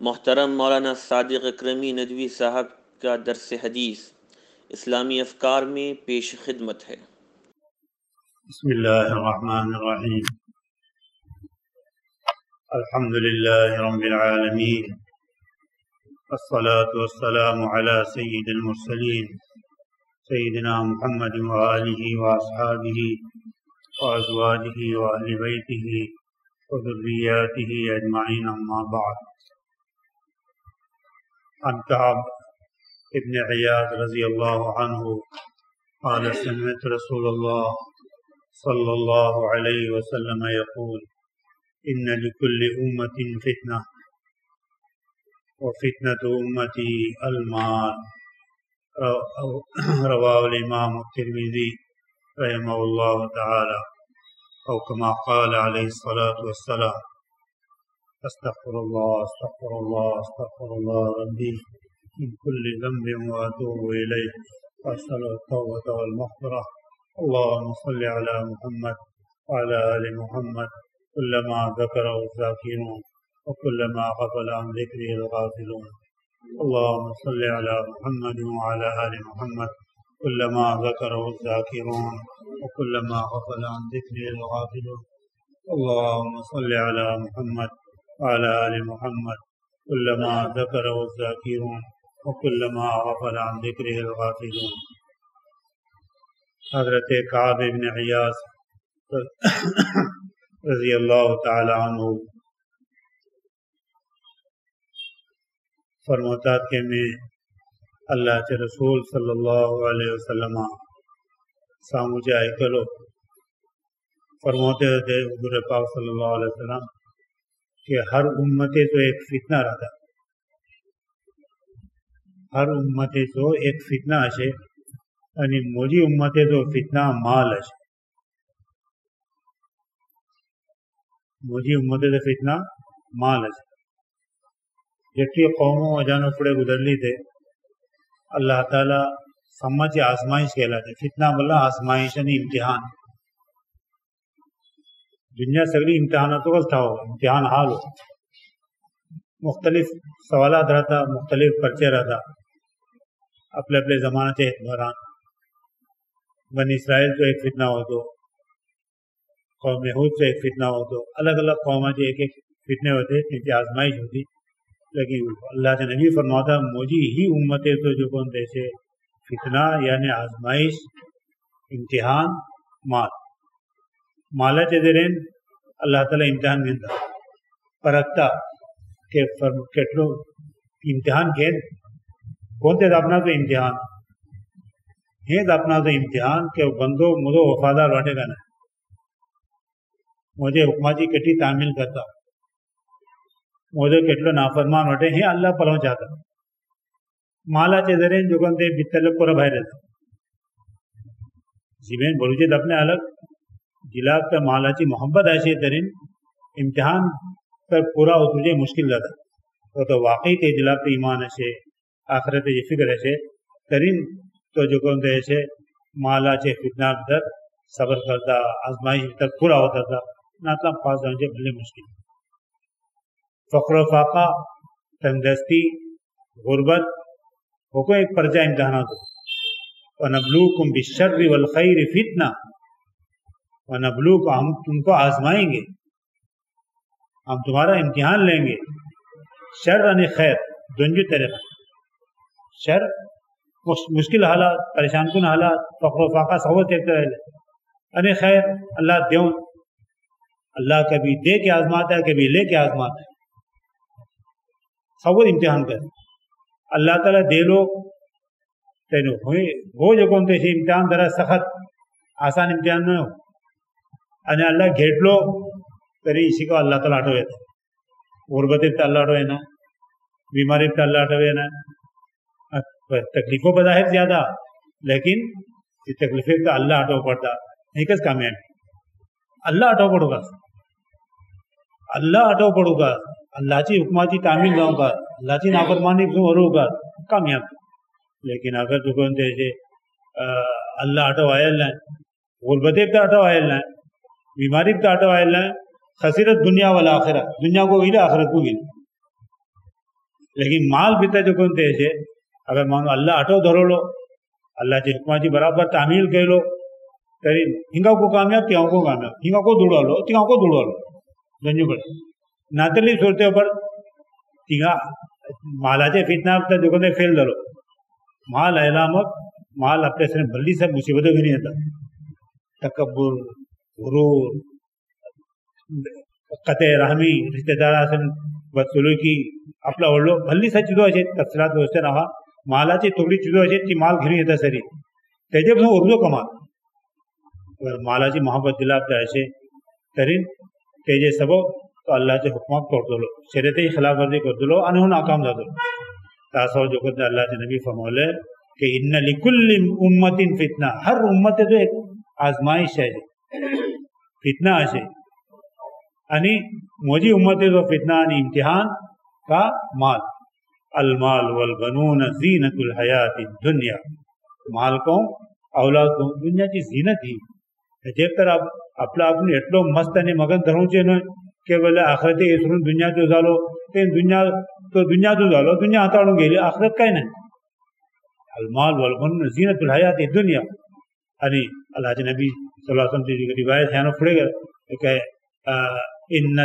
محترم مولانا صادق اکرمی ندوی صاحب کا درس حدیث اسلامی افکار میں پیش خدمت ہے۔ بسم اللہ الرحمن الرحیم، الحمد للہ رب العالمین، والصلاة والسلام علی سید المرسلین سیدنا محمد وآلہ واصحابہ وازواجہ واہل بیتہ وذریاتہ اجمعین، اما بعد۔ عن کعب ابن عیاض رضی اللہ عنہ قال سمعت رسول اللہ صلی اللہ علیہ وسلم یقول ان لکل امت فتنہ وفتنۃ امتی المال، رواہ الامام الترمذی رحمہ اللہ تعالی، او کما قال علیہ الصلاۃ والسلام۔ استغفر اللہ استغفر اللہ استغفر اللہ ربی من کل ذنب واتوب الیہ واسأل التوبۃ والمغفرہ۔ اللهم صل على محمد وعلى آل محمد كلما ذكره الذاكرون وكلما غفل عن ذكره الغافلون۔ اللهم صل على محمد وعلى آل محمد كلما ذكره الذاكرون وكلما غفل عن ذكره الغافلون۔ اللهم صل على محمد وعلى آل محمد كلما ذكره الذاكرون وكلما غفل عن ذكره الغافلون۔ حضرت کعب ابن عیاض رضی اللہ تعالی عنہ فرماتا کہ میں اللہ کے رسول صلی اللہ علیہ وسلم ساموجہ کلو فرماتے تھے حضور پاک صلی اللہ علیہ وسلم کہ ہر امتے تو ایک فتنہ رہتا، ہر امتے تو ایک فتنہ ہے، یعنی موجی امتے تو فتنہ مال ہے، موجی امتے تو فتنہ مال ہے۔ جتنی قوموں اجانو پڑے گزرلی تھے اللہ تعالیٰ سمجھ آزمائش کہلاتے، فتنہ بلا آزمائش یعنی امتحان۔ دنیا سگلی امتحاناتوں کا تھا، امتحان حال ہو، مختلف سوالات رہتا، مختلف پرچے رہتا، اپنے اپنے زمانہ کے اعتباران۔ بنی اسرائیل تو ایک فتنہ ہو تو، قوم ہود سے ایک فتنہ ہو تو، الگ الگ قوموں کے ایک ایک فتنے ہوتے، ان کی آزمائش ہوتی۔ لیکن اللہ کے نبی فرماتا موجی ہی امتیں تو جو کون دیسے فتنہ یعنی آزمائش، امتحان مال مالا چیزیں اللہ تعالیٰ امتحان دیتا پرکھتا کہ کٹلو امتحان کے کون تے اپنا تو امتحان ہے، اپنا تو امتحان کہ بندو مجھے وفادار واٹے گا نا، مجھے حکماتی کٹی تعمیل کرتا، مجھے کٹلو نافرمان واٹے ہیں اللہ پلو چاہتا، مالا چیزیں جو کون تے بتلب پورا بھائی رہتا زمین بلوچے اپنے الگ جلاب کا مالا چی محبت ایسے ترین امتحان پر پورا ہو تجھے مشکل رہتا، وہ تو واقعی تے جلاب پہ ایمان ایسے آخرت یہ فکر ایسے ترین تو جو کون تے ایسے مالا چے فتنہ در صبر کرتا، آزمائش تک پورا ہوتا تھا، ناطلب پاس جانے بھلے مشکل۔ فقر و فاقہ، تندرستی، غربت وہ کو ایک پرجہ امتحانات ہو۔ وَنَبْلُوكُمْ بِالشَّرِّ وَالْخَيْرِ فِتْنَةً، وَنَبْلُوكُمْ ہم تم کو آزمائیں گے، ہم تمہارا امتحان لیں گے۔ شر یعنی خیر دونوں طرف، شر مشکل حالات، پریشان کن حالات، فقر و فاقہ صحبت ایک طرح یعنی خیر اللہ دیون، اللہ کبھی دے کے آزماتا ہے کبھی لے کے آزماتا ہے، صحبت امتحان کر اللہ تعالیٰ دے لو تینو ہوئے وہ جو کون تے امتحان ذرا سخت آسان امتحان نہ ہو، یعنی اللہ گھیٹ لو تری اسی کو اللہ تعالیٰ ہٹوے تھا، غربت ابتا اللہ ہٹوے نا، بیماری ابتا اللہ ہٹوے نا، تکلیفوں بظاہر زیادہ لیکن تکلیفیں ابتا اللہ ہٹو پڑتا نہیں، کس کامیاب اللہ ہٹو پڑو گا، اللہ ہٹو پڑو گا، اللہ چی حکماتی تعمیل جاؤں گا، اللہ چی نافرمانی ہو گا کامیاب۔ لیکن اگر جو کون تے اللہ ہٹو آئے اللہ غربت ابتا ہٹو آئے اللہ بیماری ابتا ہٹو آئے اللہ خسرت دنیا والآخرہ، دنیا کو گئی آخرت کو گئی۔ लेकिन माल भितर जो कोणते છે अगर मानो अल्लाह अटो धरलो अल्लाहची हुकमाची बराबर तामील केलो तरी हिंगा को कामयाब त्या को कामयाब हिंगा को दुडवलो तिंगा को दुडवलो गंजूकडे नातली सोरते पर तिंगा मालाचे फितना जो कोणते फेल झालो माल आयला मग माल आपल्यासने भल्ली सब मुसीबत घेऊन येतात तकब्बुर गुरूर कते रहमी रिश्तेदारासन बदसलूकी आपला व्हडलो भल्ली सा चिजो अशे तफसिलात व्यवस्था नावा मालाची थोडी चिजो अशे ती माल घेऊन येता सरी तेजे पासून उरलो कमाल अगर मालाची मोहब्बत दिला आपल्या अशे तरी तेजे सबब तो अल्लाहचे हुकमाक तोडतलो शरीयतेची खिलाफवर्जी करतलो आणि हो नाकाम जातलो तासो जो कोणते अल्लाहचे नबी फरमावले कि इन्ना लिकुल्ली उम्मतिन फितना हर उम्मत जो एक आजमाइश है फितना अशे आणि मोजी उम्मतेचो फितना आणि इम्तिहान का माल अलमाल वलबनून जीनतुल हयाती दुनिया माल को औलाद को दुनियाची जीनत ही जे तर आपला आपण એટલો મસ્ત અને મગન ધરવું છે ને કે બોલે આખરતે इसरून दुनिया जो झालो ते दुनिया जो झालो दुनिया हाताळून गेली आखरत काय नाही अलमाल वलबनून जीनतुल हयाती दुनिया आणि अल्लाहचे नबी सल्लल्लाहु अलैहि वसल्लम ची रिवायत है ना पुढे काय इन्ना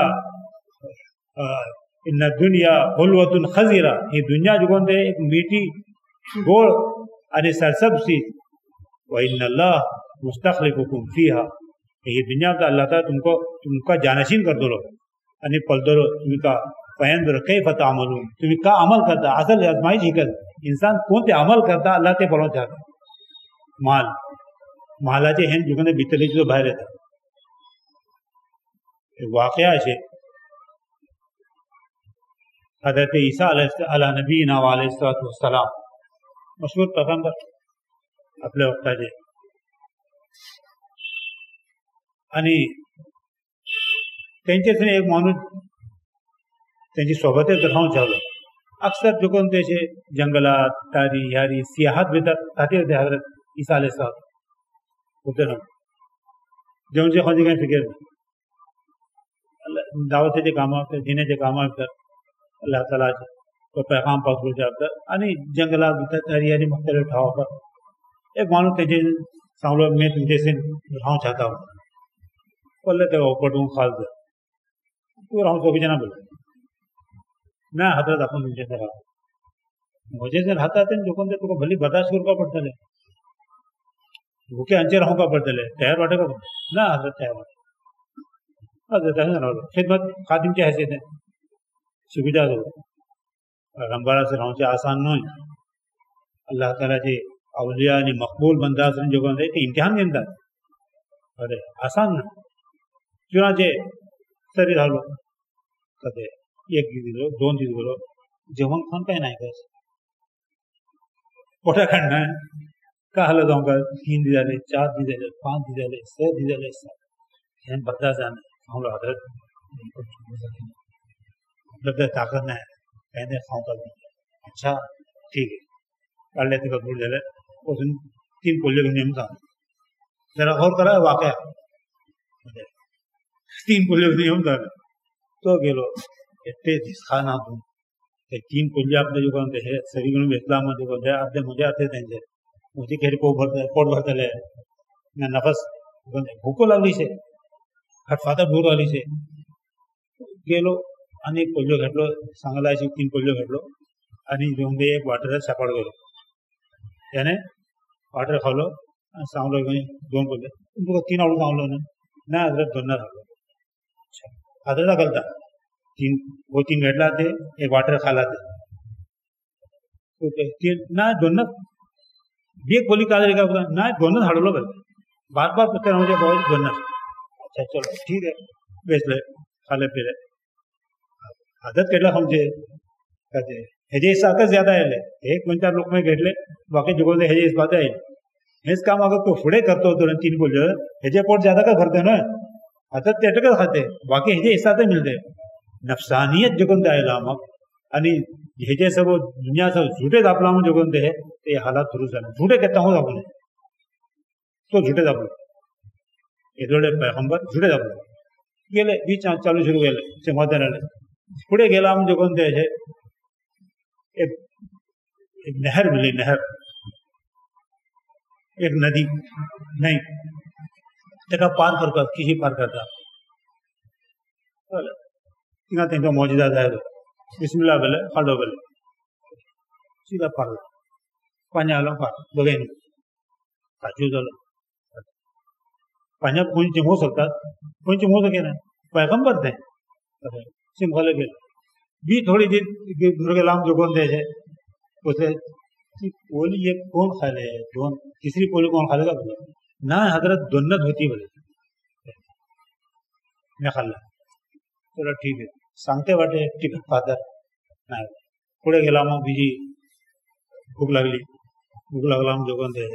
दुनिया हुलवतुन खजीरा ही दुनिया जो कोणते एक मीठी गोड आणि सरसब्सी व इन्नल्लाह मुस्तखलिफुकुम फीहा ही दुनिया का अल्लाह ताला तुमका जानशीन कर दो आणि पलदरो तुम्ही का पयंदर कैफ तामलून तुम्ही का अमल करता असल आजमाइश ही कर इंसान कोणते अमल करता अल्लाह ते परवा चाहता मालाचे हेन जो कोणते भितरली जो बाहेर येतात वाक़या है हज़रत ईसा अला नबीना व अलैहिस्सलाम मशहूर पैगंबर आपल्या वक्ताचे आणि त्यांचेच एक माणूस त्यांची सोबतच राहून चाललो अक्सर जो कोण त्याचे जंगलात तारी ह्यारी सियाहत भितर ताते होते हजरत ईसा अलैहिस्सलाम उतर जेवणचे खावचे काही फिकर नाही दावतेचे कामां दिनेचे कामां भितर अल्लाह तालाचे तो पैगाम पावोवचे भितर आनी जंगला भितर तरी आनी मुख्तलिफ ठावा पर एक माणूस तेजे सांगलो मैं तुमचे से रावंक चाहता हूँ बोले तेका उपटून खास दे तूं रावंक सोबीचे ना बोले ना हजरत आपूण तुमचे से रावता म्हजे से रावता तेन्ना देखून तुका भली बर्दाश्त करपा पडटलें भुके हांचेर रावपा पडटलें तयार वांटो का ना हजरत तयार वांटो खिदमत खादिम की हैसियत है सुविधा दो पैगंबर से रावचे आसान न्हय अल्लाह तालाचे अवलिया आनी मकबूल बंदा आसून जो ते इम्तिहान घेतात अरे आसान ना चुनाचे तरी रावलो कदे एक दीस गेलो 2 दीस गेलो जेवण खावन काय नाही बस पोटा खाणा का हलो जावं का 3 दीस जाले 4 दीस जाले 5 दीस जाले 6 दीस जाले हें बर्दाश्त जाना हमलो हजरत मतलब ताकत नाही कहने खाऊं का अच्छा ठीक है काढले ते कपूर झाले पासून 3 पोल्ले घेऊन येऊन सांग जरा गौर करा वाकया 3 पोल्ले घेऊन येऊन सांग तो गेलो एटे दिस खाना तू ते 3 पोल्ले आपले जो कोणते हे सरी घेऊन इस्लाममध्ये कोणते अर्धे म्हणजे अर्धे त्यांचे मुझे खेरी पोट भरतले ना नफस भूको लागली शे खटफाटा भूक लागली शे गेलो आणि एक पोल्यो घेतलो सांगला अशी 3 पोल्यो घेतलो आणि घेऊन एक वाटर सकाळ गेलो त्याने वाटर खावलो आणि सांगलो 2 पोल्ले तुका 3 आवडून सांगलो ना हजरत 2 खालो हजरत घालता 3 घेतला ते एक वाटर खाला ते ना 2 एक पोली काल ना 2 हाडलो बार बार पूछते मुझे बहुत 2 अच्छा चलो ठीक है बेचले खाले पिले आदत केला समजे कहते हेजे साकच ज्यादा आयले एक 2-4 लोक मैं घेतले बाकी जगोले हेजे इस बात आयले हेच काम अगर तो फुडे करतो तो 3 बोल हेजे पोट ज्यादा का भरते ना आता तेटकच खाते बाकी हेजे हिस्साते मिलते नफसानियत जगून आयला मग आणि हेजे सब दुनिया सब झूठे दापला मग जगून ते हालात सुरू झाले झूठे कहता हूँ आपण तो झूठे दापलो एदोडे पैगंबर झूठे दापलो गेले बीच चालू सुरू केले समाधान आले पुढे गेला म्हणजे कोणते ایک نہر ملی، نہر، ایک ندی نہیں دیکھا پار کر کسی پار کرتا تین کا موجودہ ہے بسم اللہ بولے کھڑو بولے سیدھا پار پانچ آلو پار بگے نہیں کاچو چلو پانچ پونچ ہو سکتا پونچ ہو سکے نا پیغمبر تھے سم کھولے کے بھی تھوڑی دیر گھر کے لام جو کون دے اسے پولی یہ کون کھا لے تیسری پولی کون کھا لے گا بولے نہ حضرت دونت ہوتی بولے میں کھا لا چلو ٹھیک ہے سانگتے باٹے ٹکٹ فادر پوڑے گلا ماں بیجی بھوک لگلی بھوک لگلا جو کون دے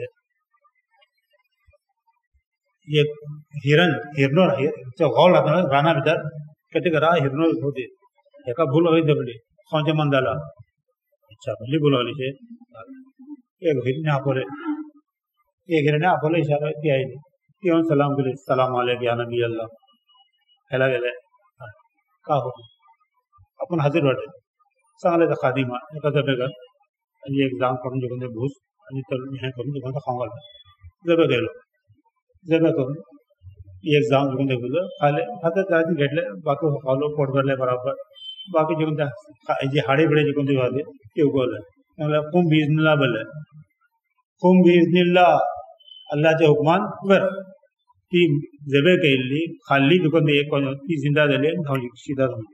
یہ ہرنو غول رہتا ہے گانا بھیتر کہتے کہ راہ ہرنو ہوتے ایک بھول لگی دبلی خونچے من ڈالا اچھا بھلی بھول لگی سے ایک ہرنے آپولے ایک ہرنے آپولے اشارہ کیا ہے کہ سلام کر السلام علیکم یا نبی اللہ پھیلا گلے کا ہو اپن حاضر بیٹھے سانگلے تو خادمہ ایک دبے کر یہ ایگزام کروں جو کہتے بھوس یہاں کروں جو کہتے خواہ گا دبے گئے لو دبے کروں یہ ایگزام جو کہتے بھولے خالے خاطر تراتی گھٹ لے باقی خالو پوٹ کر لے برابر باقی جو کہتے یہ ہاڑی بڑے جو کہتے بھاتے کیوں گولے قم بیزن اللہ بلے قم بیزن اللہ اللہ کے حکمان ور تی زبے کے لی خالی جو کہتے ایک تی زندہ دے لے سیدھا دھوں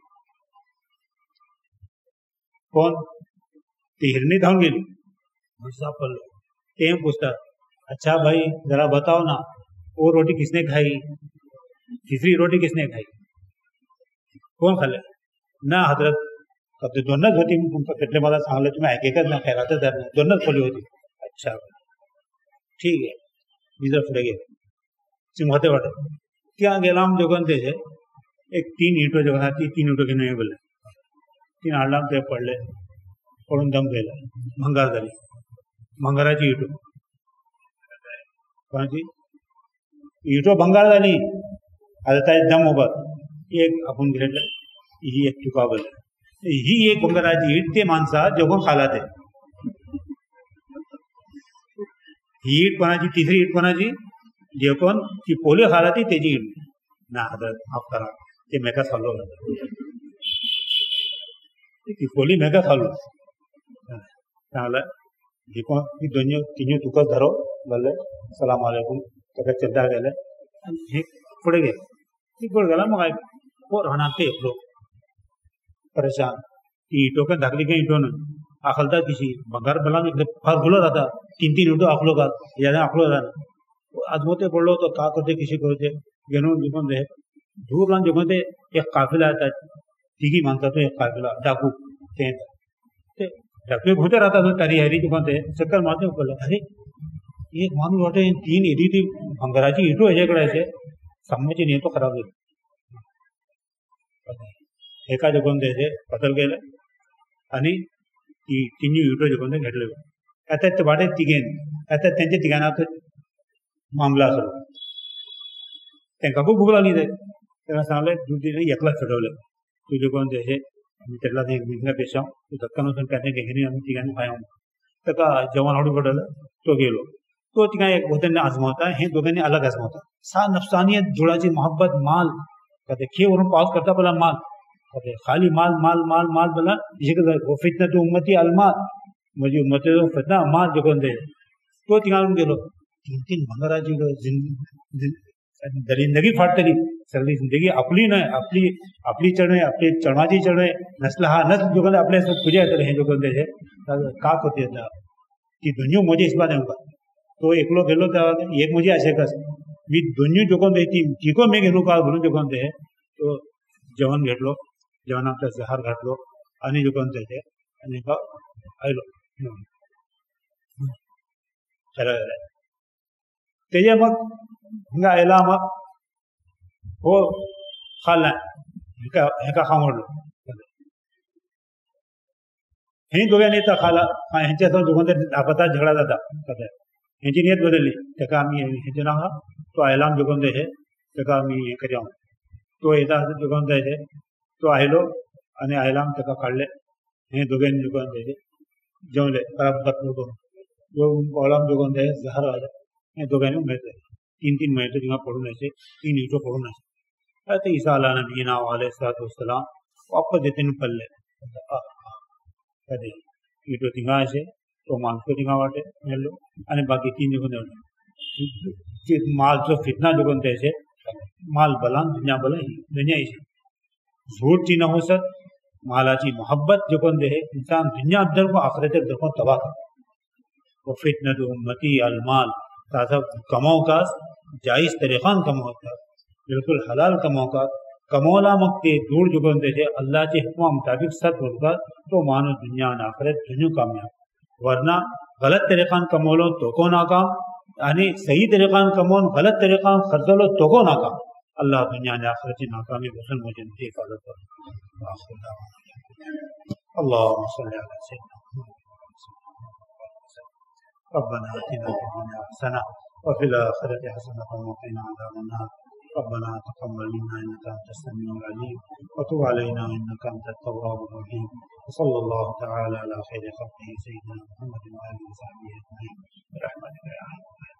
کون تیرنی دھوں گی مصاب پڑھ لو تیم پوچھتا اچھا بھائی ذرا بتاؤ نا وہ روٹی کس نے کھائی تیسری روٹی کس نے کھائی کون کھا لے نہ حضرت کب تو دونت ہوتی کتنے بار سانگ لے تمہیں حقیقت نہ خیرات در دونت کھولی ہوتی اچھا ٹھیک ہے ادھر پھڑے گئے سمہتے بٹے کیا گیلام جو گنتے ہے ایک تین اینٹوں جو گنا تین اینٹوں کے نہیں بولے تین آلام تے پڑھ لے پڑھن دم دے لے منگار دلی منگارا چی اینٹوں کہاں جی اینٹوں بنگار دلی حضرت دم اوپر ایک اپن گریڈ لے یہ ایک چکا بولے یہ ایک بنگارا چی اینٹ تے مانسا جو کون خالا تے اینٹ پنا جی تیسری اینٹ پنا جی جو کون کی پولے خالا تھی تیجی اینٹ نہ حضرت آپ کرا کہ میں کا سالو کی پولی میں کا سالو تالا یہ کون کی دنیا تینوں تو دھرو بولے السلام علیکم کہ چلتا گلے پڑے گئے یہ پڑ گلا مگائے اور رہنا پہ لوگ پریشان اینٹوں کا دھکلی کے اینٹوں نے آخلتا کسی بنگار بلا میں پھر بھولا رہتا تین تین اینٹوں آخلو کا زیادہ آخلو رہا آزموتے پڑھ لو تو کا کرتے کسی کو ہوتے گنوں جو دے دور لان جو کہتے ایک قافلہ آتا ٹھیک مانتا تو ایک قافلہ ڈاکو ڈاکو گھومتے رہتا تو تاری ہری جو کہتے چکر مارتے بولے ارے ایک مانو لوٹے تین ایڈی تھی بنگراچی اینٹوں ایجے کڑے سے سمجھ نہیں تو خراب ہوئی ایکا جو کہتے سے بدل گئے आणि तिन्ही युटो जो कौन घेतले आता ते वाडे तिगेन आता त्यांचे तिगाना तो मामला असो त्यांना खूप भूक लागली त्यांना सांगले दुधीने एकला चढवलं तू जो कोण हे त्याला एक बिझनेस पेशा तो धक्का नसून त्याने घेणे आम्ही तिघांनी खायला तर का जेवण हळू पडलं तो गेलो तो तिघा एक होत्यांना आजमावता हे दोघांनी अलग आजमावता सा नफसानियत जुळाची मोहब्बत माल कधी खे वरून पाऊस करता बोला माल कधी खाली माल माल माल माल बोला इसे वो फितना तो उम्मती अलमाल म्हणजे उम्मती तो फितना माल जो कोण तो तिघांना गेलो तीन तीन भंगाराची दरिंदगी फाटतली सगळी जिंदगी आपली नाही आपली आपली चढणे आपली चढवाची चढणे नसला हा नस जो कोण आपल्या पूजा येतात हे जो कोण त्याचे का होते ती दुनिया मुझे इस बात है तो एकलो गेलो तर एक मुझे असे कस मी दुनिया जो कोण ती तिको मी घेलो का म्हणून जो कोण ते तो जेवण घेतलो जेवणात जहार घातलो आणि जो कोण त्याचे आणि का आयलो चला त्याच्या मग हिंगा आयला मग हो खाल्ला हेका खामडलो हे दोघांनी तर खाला ह्यांच्या दोघांचा दापता झगडा जाता कदा ह्यांची नियत बदलली त्याका आम्ही ह्याचे नाव तो आयलाम जोगोन दे त्याका आम्ही हे करया तो येता जोगोन दे तो आयलो आणि आयलाम त्याका काढले हे दोघांनी जोगोन दे جملے ربت لوگوں جو علم جو گندے زہر آ جائے دو گہنے میں تین مہینے جگہ پڑھنے سے 3 نیٹوں پڑھنا سے حضرت عیسیٰ علیہ نبینا علیہ السلام واپس دیتے ہیں پلے کدے نیٹوں تنگا سے تو مان کو تنگا واٹے ملو અને બાકી 3 جو گندے مال جو فتنہ جو گندے سے مال بلان دنیا ہی سے جھوٹ چی نہ ہو سک مالا چی محبت جو گندے ہے انسان دنیا در کو آخرت در کو تباہ کر وہ فتنہ امتی المال تازہ کماؤ کا جائز طریقان کماؤ کا بالکل حلال کماؤ کا کمولا مکتے دور جو گندے سے اللہ کے حکم مطابق ست ہوگا تو مانو دنیا آخرت دنیا کامیاب ورنہ غلط طریقان کمولو تو کو ناکام یعنی صحیح طریقان کمون غلط طریقان خرچلو تو کو ناکام اللہ دنیا آخرت ناکامی حسن مجھے حفاظت کر اللهم صل على سيدنا ربنا آتنا في الدنيا حسنة وفي الآخرة حسنة وقنا عذاب النار ربنا تقبل منا إنك أنت السميع العليم وتب علينا إنك أنت التواب الرحيم وصلى الله تعالى على خير خلقه سيدنا محمد وآله وصحبه أجمعين برحمتك يا أرحم الراحمين.